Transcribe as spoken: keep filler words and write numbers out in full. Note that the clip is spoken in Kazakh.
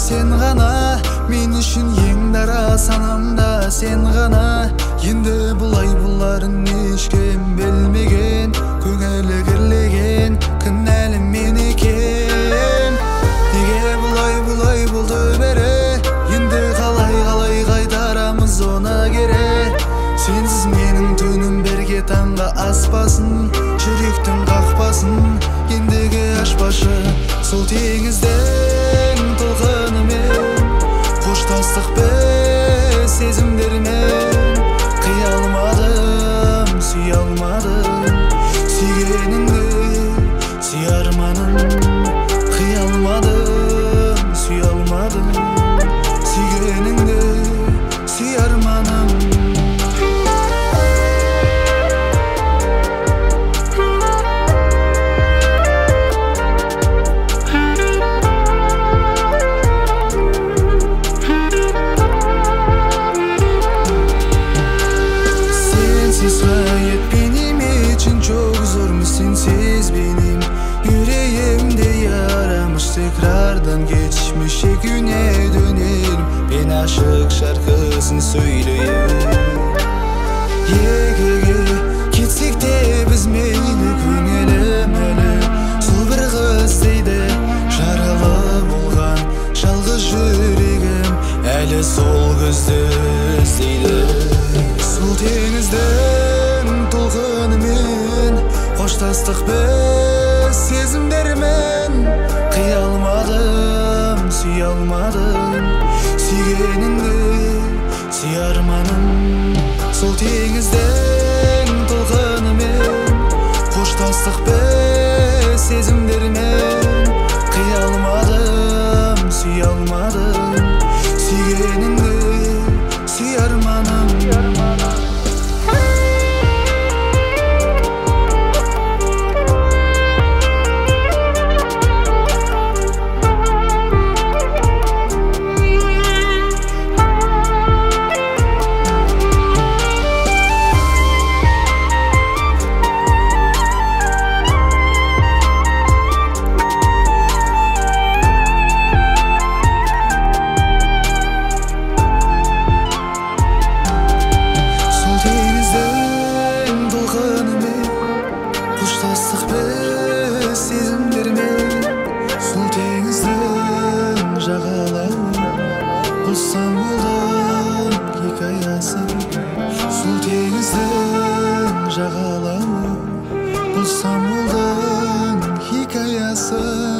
сен ғана, мен үшін ең дара санамда сен ғана. Енді бұлай бұларын ешкім білмеген, көңілі кірлеген кінәлі мен екен. Неге бұлай бұлай болды бері, енді қалай қалай қайтарамыз оны кері. Сенсіз менің түнім бірге таңға аспасын, жүректің қақпасын ендігі ашпашы. Сол теңіздің толқынымен қоштастық біз сезімдермен. Қия алмадым, сүйе алмадым, сүйгеніңді сүйе арманым. Қия алмадым, сүйе алмадым, сүйгеніңді сүйе арманым. Sensiz benim yüreğimde yaramış, tekrardan geçmişe güne dönelim. Ben aşık şarkısını söyleyeyim. Yegege gitsek de biz meyli көңілім әлі сол бір қыз дейді. Жаралы болған жалғыз жүрегім әлі сол көзді іздейді. Сол теңіздің толқынымен қоштастық біз сезімдермен. Қия алмадым, сүйе алмадым, сүйгеніңді сүйе арманым. Сол теңіздің толқынымен қоштастық біз сезімдермен. Қия алмадым, сүйе алмадым, сүйгеніңді сүйе арманым. Bulsam oldum hikayesi, Сол теңіздің жағалауы. Bulsam oldum hikayesi.